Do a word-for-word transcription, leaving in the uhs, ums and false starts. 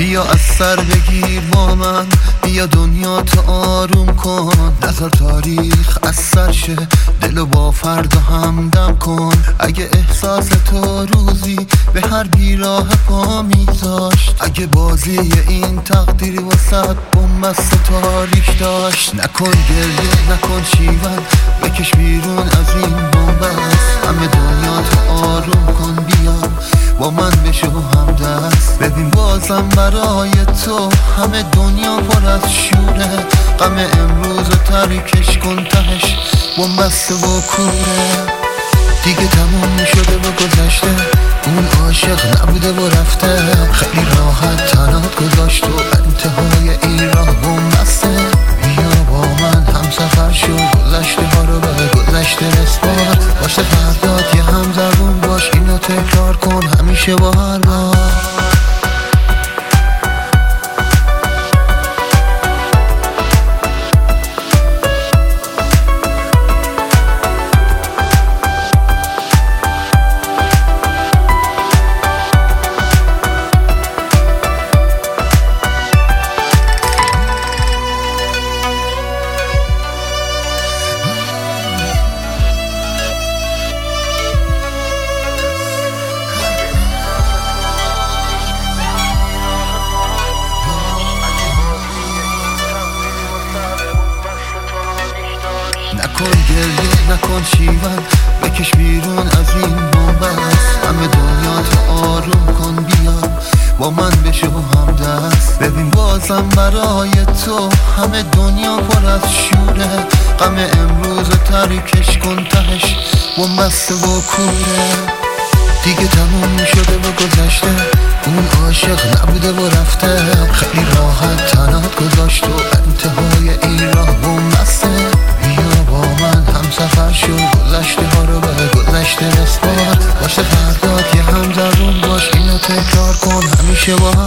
بیا از سر بگیر با من، بیا دنیا تو آروم کن، نظر تاریخ از سر شه، دلو با فردا همدم کن. اگه احساس تو روزی به هر بیراه پا میذاشت، اگه بازی این تقدیری وسط بومبست تاریک داشت، نکن گریه نکن شیون، بکش بیرون از این بومبست. همه دنیا تو آروم کن، بیا با من بشو همدست. ببین بازم برای تو همه دنیا پر از شوره، غم امروز رو تریکش کن، تهش بومبسته و کوره. دیگه تموم شده و گذشته، اون عاشق نبوده و رفته، خیلی راحت تنات گذاشت و انتهای این راه بومبسته. بیا با من هم سفر شو، گذشته ها رو به گذشته رسپار، باشه فردات یه هم زبون باش، اینو تکرار کن همیشه با هر بار. نکن گریه نکن شیون، بکش بیرون از این بومبست. همه دنیا تو آروم کن، بیا با من بشو همدست. ببین بازم برای تو همه دنیا پر از شوره، غم امروز رو تریکش کن، تهش بومبسته و کوره. دیگه تموم شده و گذشته، اون عاشق نبوده و رفته، خیلی راحت تنات گذاشت و انتهای این راه بومبسته. بیا با من هم سفر شو، گذشته ها رو به گذشته رسپار، باشه فردات یه هم زبون باش، اینو تکرار کن همیشه با